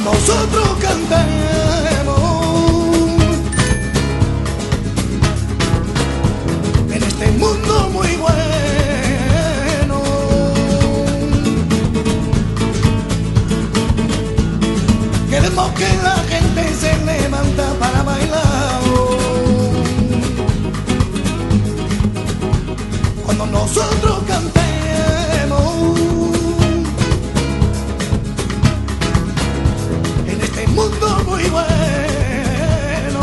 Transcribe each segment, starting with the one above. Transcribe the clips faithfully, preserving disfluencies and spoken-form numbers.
nosotros cantemos en este mundo muy bueno. Queremos que la gente se levanta para bailar. Cuando nosotros cantemos mundo muy bueno,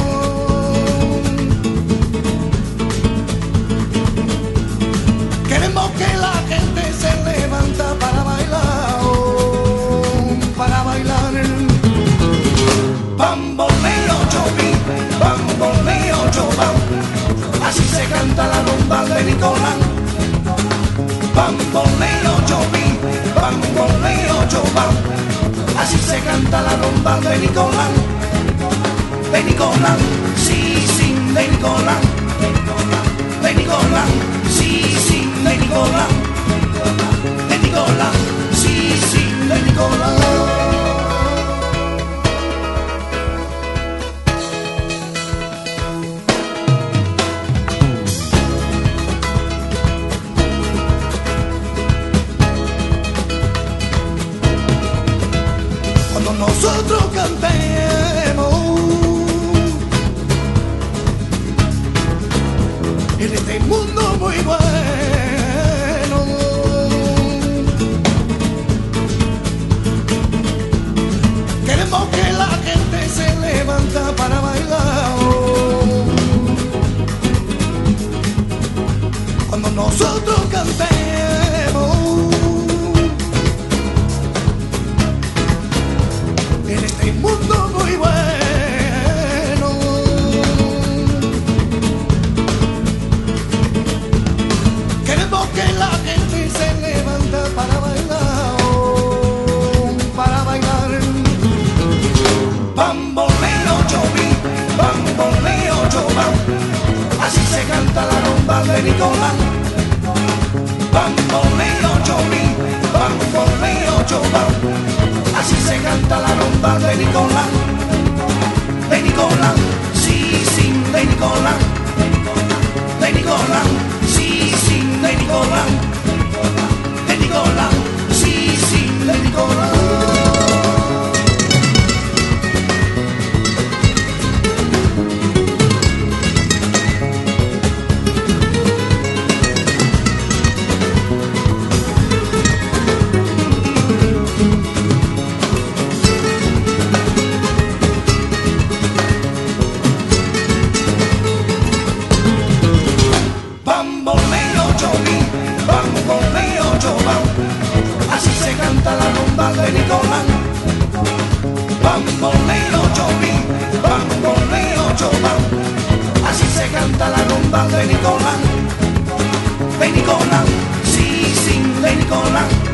queremos que la gente se levanta para bailar, para bailar. Bamboleo chopin, bamboleo chopam, así se canta la rumba de Nicolás. Bamboleo chopin, bamboleo chopam, así se canta la rumba de Nicolás, de Nicolás, sí, sí, de Nicolás, de Nicolás, sí, sí, de Nicolás, de Nicolás, sí, sí, de Nicolás. Nosotros cantemos en este mundo muy bueno. Queremos que la gente se levanta para bailar. Cuando nosotros cantemos en este mundo muy bueno, queremos que la gente se levanta para bailar, para bailar. Bamboleo chopin, bamboleo chopam, así se canta la rumba de Nicolás. Bamboleo chopin, bamboleo chopam, así se canta la rumba de Nicolás, de Nicolás, sí, sí, de Nicolás, de Nicolás, sí, sí, de Nicolás, de Nicolás, sí, sí, de Nicolás. Así se canta la rumba de Nicolás. Bamboleo chopin, bamboleo chopam, así se canta la rumba de Nicolás, de Nicolás, sí, sí, de Nicolás.